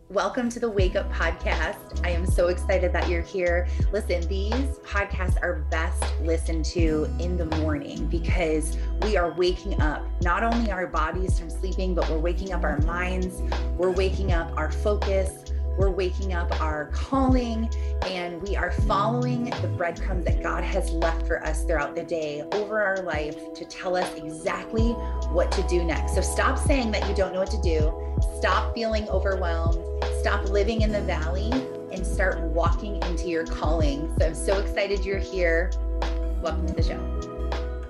Welcome to the Wake Up Podcast. I am so excited that you're here. Listen, these podcasts are best listened to in the morning because we are waking up not only our bodies from sleeping, but we're waking up our minds, we're waking up our focus, we're waking up our calling, and we are following the breadcrumbs that God has left for us throughout the day over our life to tell us exactly what to do next. So stop saying that you don't know what to do. Stop feeling overwhelmed. Stop living in the valley and start walking into your calling. So I'm so excited you're here. Welcome to the show.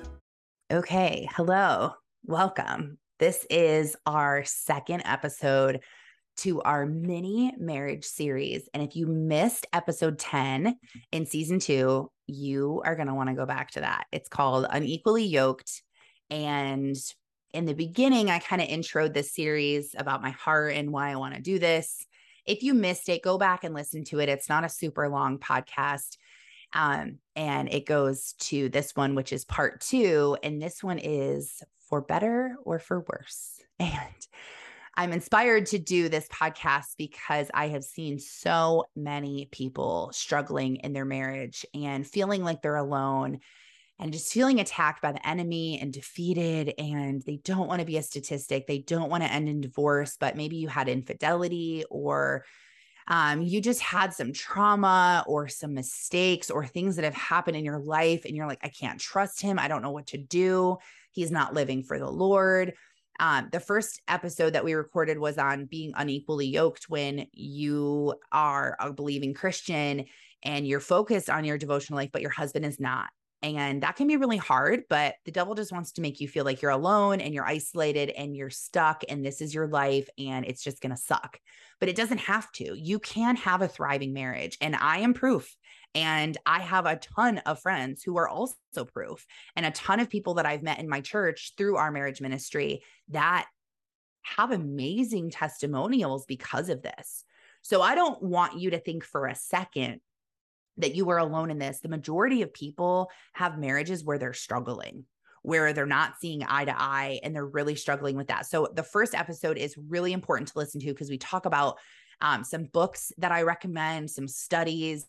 Okay. Hello. Welcome. This is our second episode to our mini marriage series. And if you missed episode 10 in season 2, you are going to want to go back to that. It's called Unequally Yoked. And in the beginning, I kind of introed this series about my heart and why I want to do this. If you missed it, go back and listen to it. It's not a super long podcast. And it goes to this one, which is part 2. And this one is for better or for worse. And I'm inspired to do this podcast because I have seen so many people struggling in their marriage and feeling like they're alone and just feeling attacked by the enemy and defeated. And they don't want to be a statistic. They don't want to end in divorce, but maybe you had infidelity or you just had some trauma or some mistakes or things that have happened in your life. And you're like, I can't trust him. I don't know what to do. He's not living for the Lord. The first episode that we recorded was on being unequally yoked when you are a believing Christian and you're focused on your devotional life, but your husband is not. And that can be really hard, but the devil just wants to make you feel like you're alone and you're isolated and you're stuck and this is your life and it's just going to suck. But it doesn't have to. You can have a thriving marriage. And I am proof. And I have a ton of friends who are also proof and a ton of people that I've met in my church through our marriage ministry that have amazing testimonials because of this. So I don't want you to think for a second that you are alone in this. The majority of people have marriages where they're struggling, where they're not seeing eye to eye and they're really struggling with that. So the first episode is really important to listen to because we talk about some books that I recommend, some studies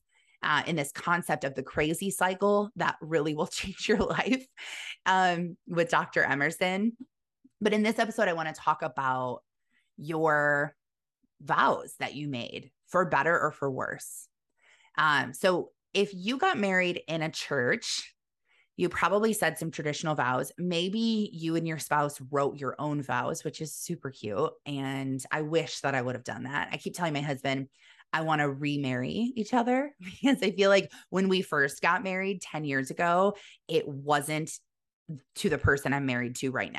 in this concept of the crazy cycle that really will change your life with Dr. Emerson. But in this episode, I want to talk about your vows that you made for better or for worse. So if you got married in a church, you probably said some traditional vows. Maybe you and your spouse wrote your own vows, which is super cute. And I wish that I would have done that. I keep telling my husband, I want to remarry each other because I feel like when we first got married 10 years ago, it wasn't to the person I'm married to right now.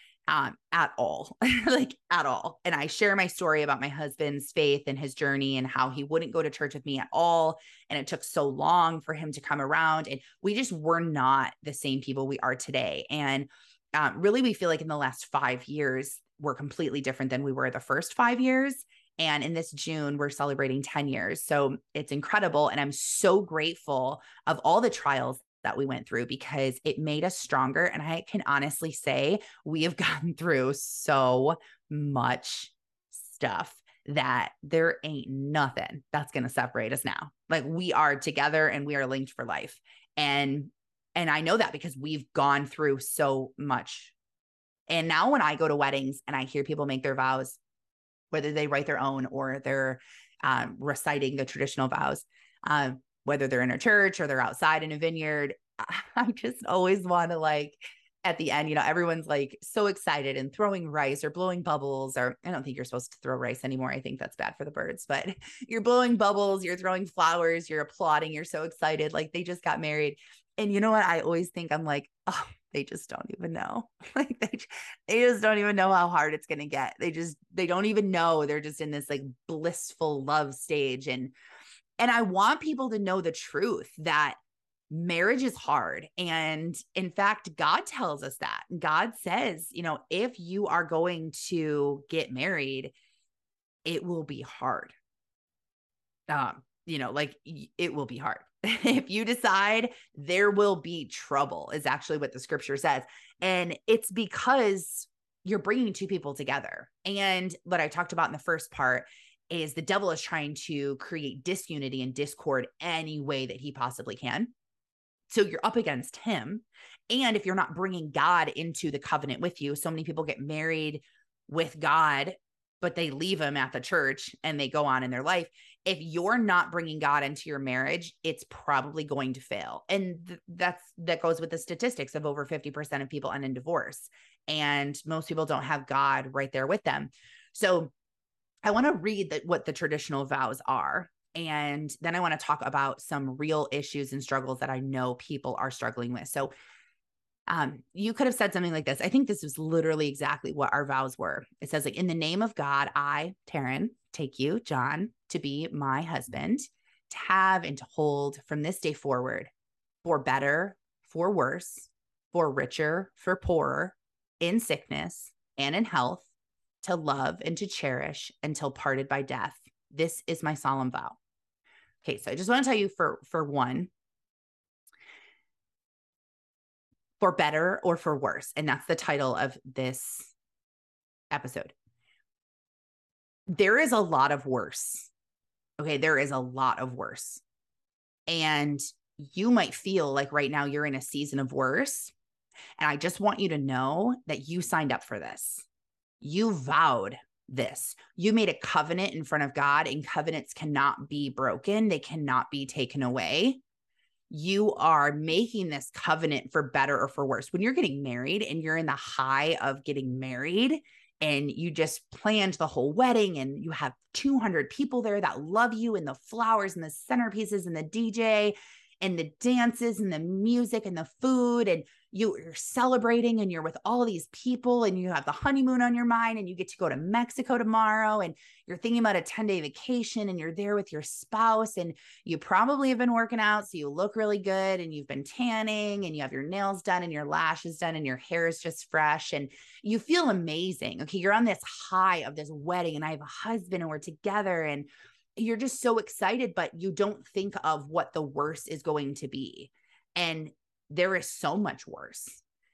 At all, like at all. And I share my story about my husband's faith and his journey and how he wouldn't go to church with me at all. And it took so long for him to come around. And we just were not the same people we are today. And really, we feel like in the last 5 years, we're completely different than we were the first 5 years. And in this June, we're celebrating 10 years. So it's incredible. And I'm so grateful of all the trials that we went through because it made us stronger. And I can honestly say we have gone through so much stuff that there ain't nothing that's going to separate us now. Like we are together and we are linked for life. And I know that because we've gone through so much. And now when I go to weddings and I hear people make their vows, whether they write their own or they're reciting the traditional vows, whether they're in a church or they're outside in a vineyard, I just always want to like at the end, everyone's like so excited and throwing rice or blowing bubbles, or I don't think you're supposed to throw rice anymore. I think that's bad for the birds, but you're blowing bubbles, you're throwing flowers, you're applauding, you're so excited. Like they just got married. And you know what? I always think I'm like, oh, they just don't even know. Like they just don't even know how hard it's going to get. They don't even know. They're just in this like blissful love stage. And I want people to know the truth that marriage is hard. And in fact, God tells us that. God says, if you are going to get married, it will be hard. It will be hard. If you decide, there will be trouble is actually what the scripture says. And it's because you're bringing two people together. And what I talked about in the first part is the devil is trying to create disunity and discord any way that he possibly can. So you're up against him. And if you're not bringing God into the covenant with you, so many people get married with God, but they leave him at the church and they go on in their life. If you're not bringing God into your marriage, it's probably going to fail. And that goes with the statistics of over 50% of people end in divorce. And most people don't have God right there with them. So I want to read what the traditional vows are. And then I want to talk about some real issues and struggles that I know people are struggling with. So you could have said something like this. I think this was literally exactly what our vows were. It says, like, in the name of God, I, Taryn, take you, John, to be my husband, to have and to hold from this day forward, for better, for worse, for richer, for poorer, in sickness and in health, to love and to cherish until parted by death. This is my solemn vow. Okay, so I just want to tell you for one, for better or for worse. And that's the title of this episode. There is a lot of worse. Okay, there is a lot of worse. And you might feel like right now you're in a season of worse. And I just want you to know that you signed up for this. You vowed this. You made a covenant in front of God, and covenants cannot be broken. They cannot be taken away. You are making this covenant for better or for worse. When you're getting married and you're in the high of getting married and you just planned the whole wedding and you have 200 people there that love you, and the flowers and the centerpieces and the DJ and the dances and the music and the food, and you're celebrating and you're with all these people and you have the honeymoon on your mind and you get to go to Mexico tomorrow and you're thinking about a 10-day vacation and you're there with your spouse and you probably have been working out. So you look really good and you've been tanning and you have your nails done and your lashes done and your hair is just fresh and you feel amazing. Okay. You're on this high of this wedding and I have a husband and we're together and you're just so excited, but you don't think of what the worst is going to be. And there is so much worse.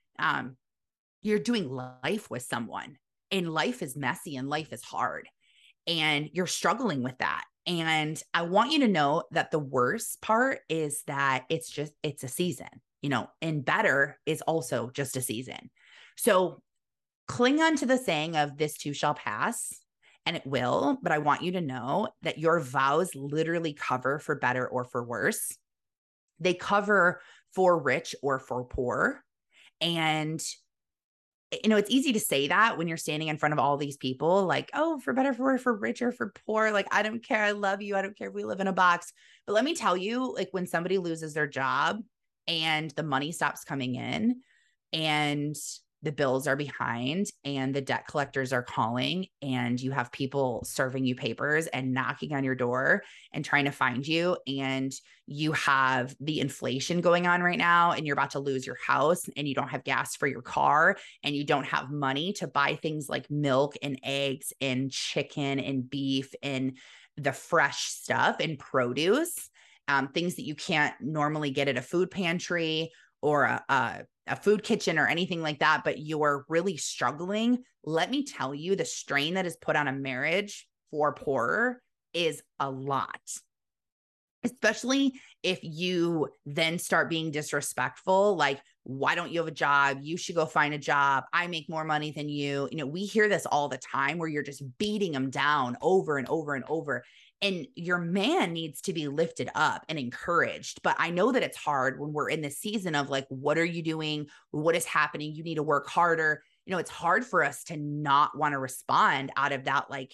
You're doing life with someone and life is messy and life is hard and you're struggling with that. And I want you to know that the worst part is that it's a season, and better is also just a season. So cling on to the saying of this too shall pass. And it will, but I want you to know that your vows literally cover for better or for worse. They cover for rich or for poor. And, it's easy to say that when you're standing in front of all these people, like, oh, for better, for rich or for poor. Like, I don't care. I love you. I don't care if we live in a box. But let me tell you, like, when somebody loses their job and the money stops coming in and the bills are behind and the debt collectors are calling and you have people serving you papers and knocking on your door and trying to find you, and you have the inflation going on right now and you're about to lose your house and you don't have gas for your car and you don't have money to buy things like milk and eggs and chicken and beef and the fresh stuff and produce, things that you can't normally get at a food pantry or a food kitchen or anything like that, but you're really struggling. Let me tell you, the strain that is put on a marriage for poorer is a lot, especially if you then start being disrespectful. Like, why don't you have a job? You should go find a job. I make more money than you. We hear this all the time where you're just beating them down over and over and over. And your man needs to be lifted up and encouraged. But I know that it's hard when we're in the season of like, what are you doing? What is happening? You need to work harder. It's hard for us to not want to respond out of that like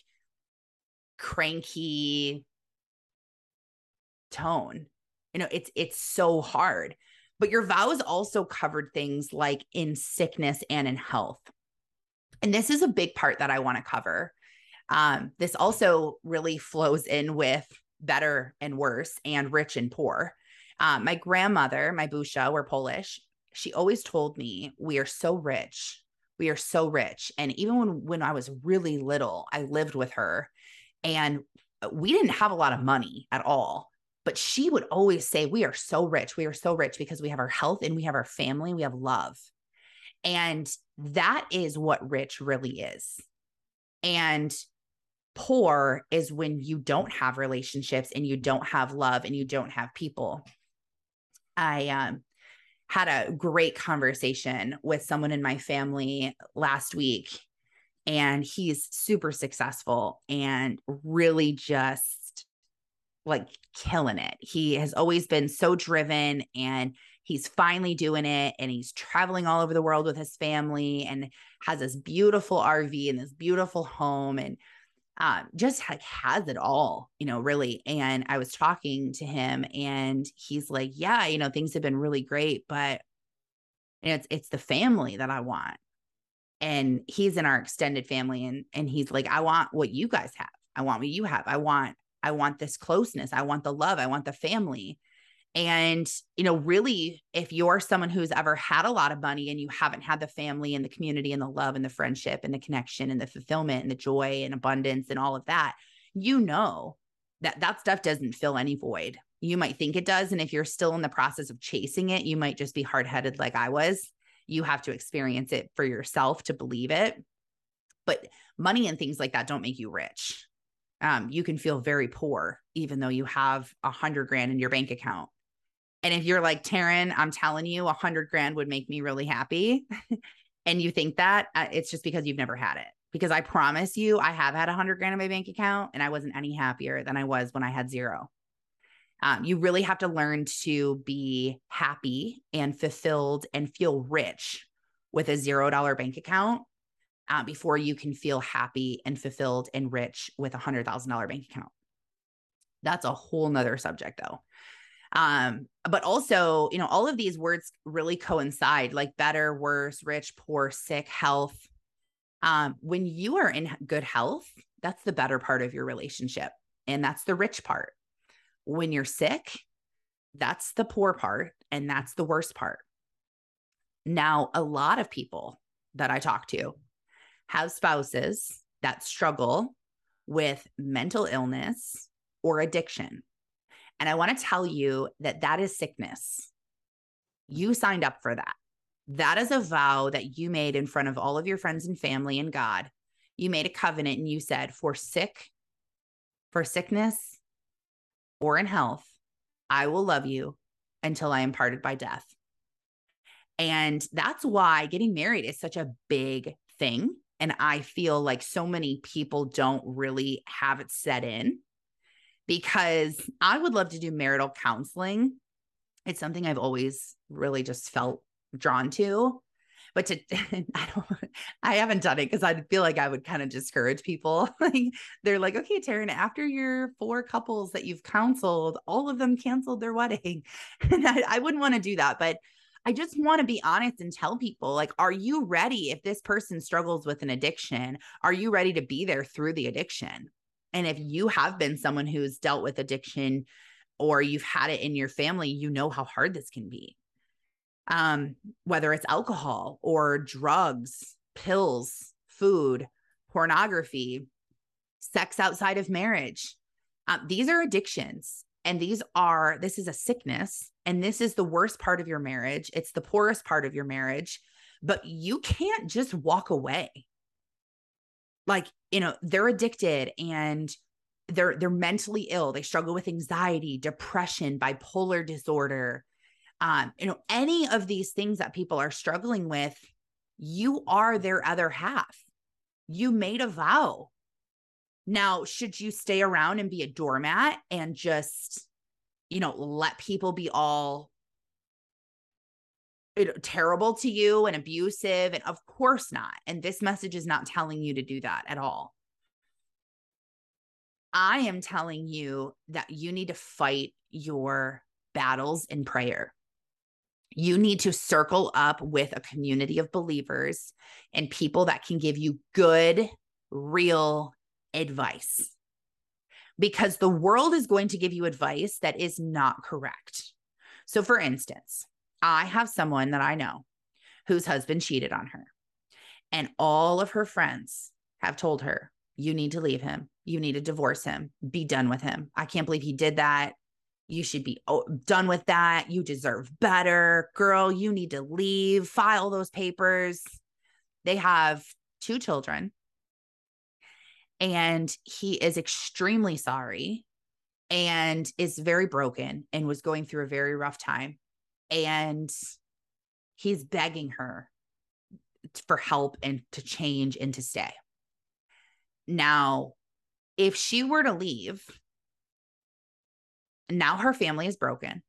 cranky tone. It's so hard. But your vows also covered things like in sickness and in health. And this is a big part that I want to cover. This also really flows in with better and worse and rich and poor. My grandmother, my Busha, we're Polish. She always told me, we are so rich. We are so rich. And even when I was really little, I lived with her and we didn't have a lot of money at all. But she would always say, we are so rich. We are so rich because we have our health and we have our family. We have love. And that is what rich really is. And poor is when you don't have relationships and you don't have love and you don't have people. I had a great conversation with someone in my family last week, and he's super successful and really just like killing it. He has always been so driven, and he's finally doing it, and he's traveling all over the world with his family and has this beautiful RV and this beautiful home, and just like has it all, really. And I was talking to him, and he's like, yeah, things have been really great, but it's the family that I want. And he's in our extended family, and he's like, I want what you guys have. I want what you have. I want this closeness. I want the love. I want the family. And, really, if you're someone who's ever had a lot of money and you haven't had the family and the community and the love and the friendship and the connection and the fulfillment and the joy and abundance and all of that, that stuff doesn't fill any void. You might think it does. And if you're still in the process of chasing it, you might just be hard-headed like I was. You have to experience it for yourself to believe it. But money and things like that don't make you rich. You can feel very poor, even though you have $100,000 in your bank account. And if you're like, Taryn, I'm telling you, $100,000 would make me really happy. And you think that, it's just because you've never had it. Because I promise you, I have had $100,000 in my bank account, and I wasn't any happier than I was when I had zero. You really have to learn to be happy and fulfilled and feel rich with a $0 bank account before you can feel happy and fulfilled and rich with a $100,000 bank account. That's a whole nother subject though. But also, all of these words really coincide, like better, worse, rich, poor, sick, health. When you are in good health, that's the better part of your relationship. And that's the rich part. When you're sick, that's the poor part. And that's the worst part. Now, a lot of people that I talk to have spouses that struggle with mental illness or addiction. And I want to tell you that is sickness. You signed up for that. That is a vow that you made in front of all of your friends and family and God. You made a covenant and you said, for sickness or in health, I will love you until I am parted by death. And that's why getting married is such a big thing. And I feel like so many people don't really have it set in, because I would love to do marital counseling. It's something I've always really just felt drawn to, but I haven't done it because I feel like I would kind of discourage people. They're like, okay, Taryn, after your 4 couples that you've counseled, all of them canceled their wedding. And I wouldn't want to do that, but I just want to be honest and tell people, like, are you ready? If this person struggles with an addiction, are you ready to be there through the addiction? And if you have been someone who's dealt with addiction, or you've had it in your family, you know how hard this can be. Whether it's alcohol or drugs, pills, food, pornography, sex outside of marriage. These are addictions, and this is a sickness, and this is the worst part of your marriage. It's the poorest part of your marriage, but you can't just walk away. Like, they're addicted and they're mentally ill. They struggle with anxiety, depression, bipolar disorder. Any of these things that people are struggling with, you are their other half. You made a vow. Now, should you stay around and be a doormat and just, let people be all terrible to you and abusive? And of course not. And this message is not telling you to do that at all. I am telling you that you need to fight your battles in prayer. You need to circle up with a community of believers and people that can give you good, real advice. Because the world is going to give you advice that is not correct. So for instance, I have someone that I know whose husband cheated on her, and all of her friends have told her, you need to leave him. You need to divorce him. Be done with him. I can't believe he did that. You should be done with that. You deserve better. Girl, you need to leave. File those papers. They have 2 children. And he is extremely sorry and is very broken and was going through a very rough time. And he's begging her for help and to change and to stay. Now, if she were to leave, now her family is broken.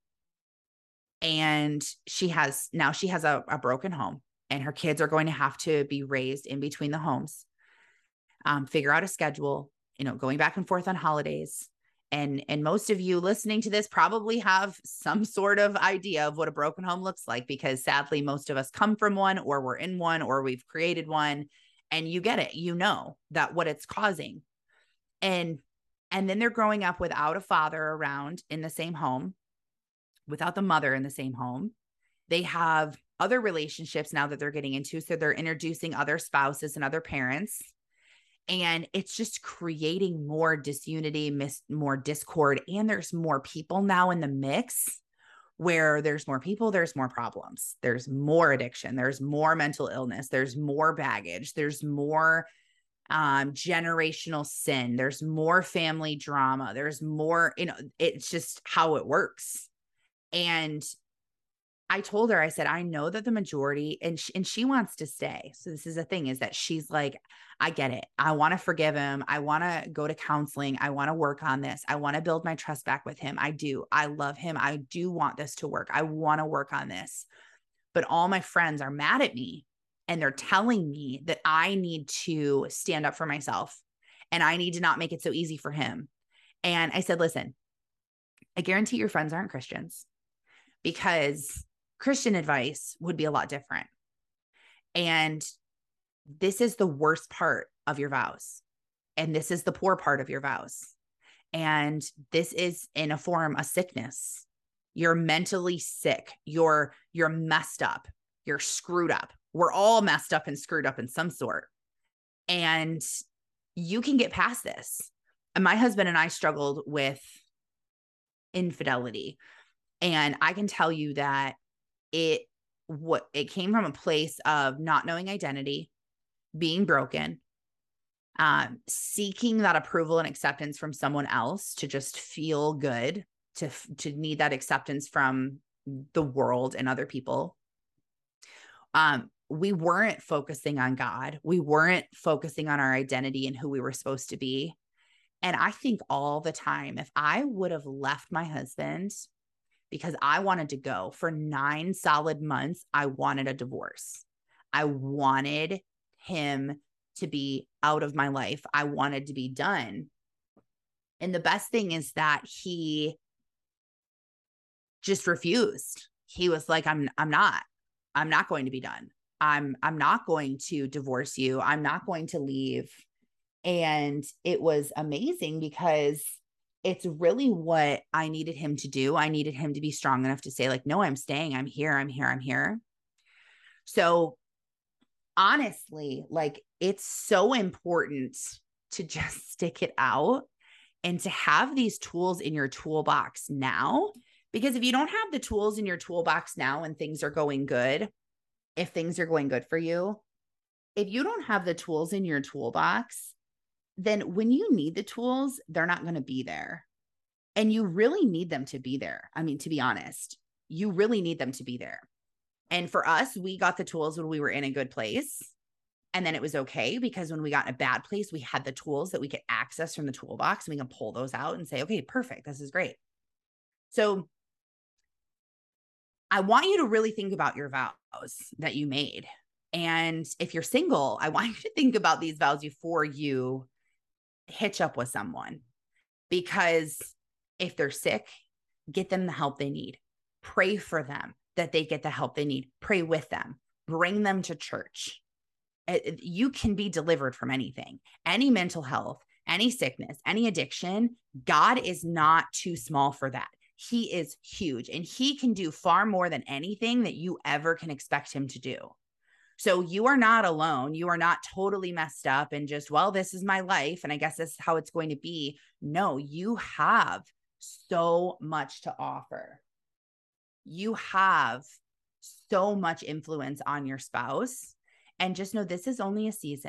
And she has a broken home, and her kids are going to have to be raised in between the homes, figure out a schedule, going back and forth on holidays. And most of you listening to this probably have some sort of idea of what a broken home looks like, because sadly, most of us come from one, or we're in one, or we've created one, and you get it, that what it's causing. And then they're growing up without a father around in the same home, without the mother in the same home. They have other relationships now that they're getting into. So they're introducing other spouses and other parents. And it's just creating more disunity, more discord. And there's more people now in the mix. Where there's more people, there's more problems. There's more addiction. There's more mental illness. There's more baggage. There's more generational sin. There's more family drama. There's more, it's just how it works. And I told her, I said, I know that the majority, and she wants to stay. So this is the thing, is that she's like, I get it. I want to forgive him. I want to go to counseling. I want to work on this. I want to build my trust back with him. I do. I love him. I do want this to work. I want to work on this. But all my friends are mad at me, and they're telling me that I need to stand up for myself, and I need to not make it so easy for him. And I said, listen, I guarantee your friends aren't Christians, because Christian advice would be a lot different. And this is the worst part of your vows. And this is the poor part of your vows. And this is in a form of sickness. You're mentally sick. You're messed up. You're screwed up. We're all messed up and screwed up in some sort. And you can get past this. And my husband and I struggled with infidelity. And I can tell you that it came from a place of not knowing identity, being broken, seeking that approval and acceptance from someone else to just feel good, to need that acceptance from the world and other people. We weren't focusing on God. We weren't focusing on our identity and who we were supposed to be. And I think all the time, if I would have left my husband because I wanted to go for 9 solid months, I wanted a divorce. I wanted him to be out of my life. I wanted to be done. And the best thing is that he just refused. He was like, I'm not going to be done. I'm not going to divorce you. I'm not going to leave. And it was amazing, because it's really what I needed him to do. I needed him to be strong enough to say, like, no, I'm staying. I'm here. So honestly, like, it's so important to just stick it out and to have these tools in your toolbox now. Because if you don't have the tools in your toolbox now and things are going good, if things are going good for you, if you don't have the tools in your toolbox, then when you need the tools, they're not going to be there. And you really need them to be there. I mean, to be honest, you really need them to be there. And for us, we got the tools when we were in a good place. And then it was okay, because when we got in a bad place, we had the tools that we could access from the toolbox, and we can pull those out and say, okay, perfect. This is great. So I want you to really think about your vows that you made. And if you're single, I want you to think about these vows before you hitch up with someone, because if they're sick, get them the help they need. Pray for them that they get the help they need. Pray with them. Bring them to church. You can be delivered from anything, any mental health, any sickness, any addiction. God is not too small for that. He is huge, and he can do far more than anything that you ever can expect him to do. So you are not alone. You are not totally messed up and just, well, this is my life, and I guess this is how it's going to be. No, you have so much to offer. You have so much influence on your spouse. And just know this is only a season.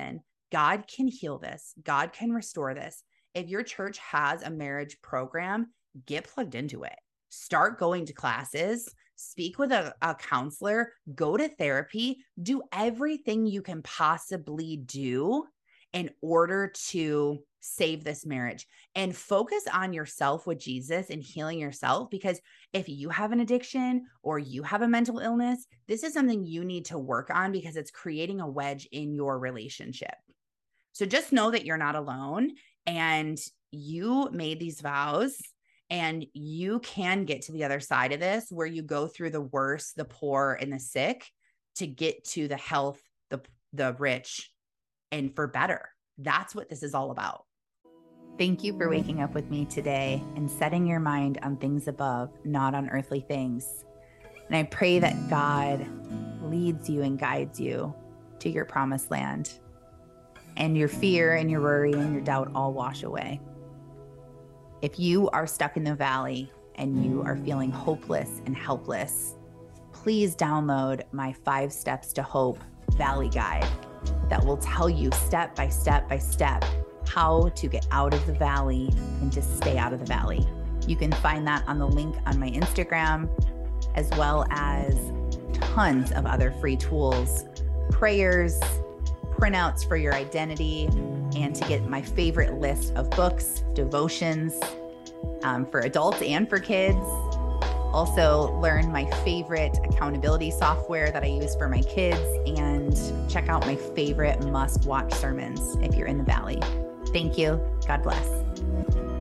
God can heal this. God can restore this. If your church has a marriage program, get plugged into it. Start going to classes, speak with a counselor, go to therapy, do everything you can possibly do in order to save this marriage, and focus on yourself with Jesus and healing yourself. Because if you have an addiction or you have a mental illness, this is something you need to work on because it's creating a wedge in your relationship. So just know that you're not alone, and you made these vows, and you can get to the other side of this where you go through the worst, the poor, and the sick to get to the health, the rich, and for better. That's what this is all about. Thank you for waking up with me today and setting your mind on things above, not on earthly things. And I pray that God leads you and guides you to your promised land, and your fear and your worry and your doubt all wash away. If you are stuck in the valley and you are feeling hopeless and helpless, please download my 5 Steps to Hope Valley Guide that will tell you step by step by step how to get out of the valley and just stay out of the valley. You can find that on the link on my Instagram, as well as tons of other free tools, prayers, printouts for your identity, and to get my favorite list of books, devotions for adults and for kids. Also learn my favorite accountability software that I use for my kids, and check out my favorite must-watch sermons if you're in the valley. Thank you. God bless.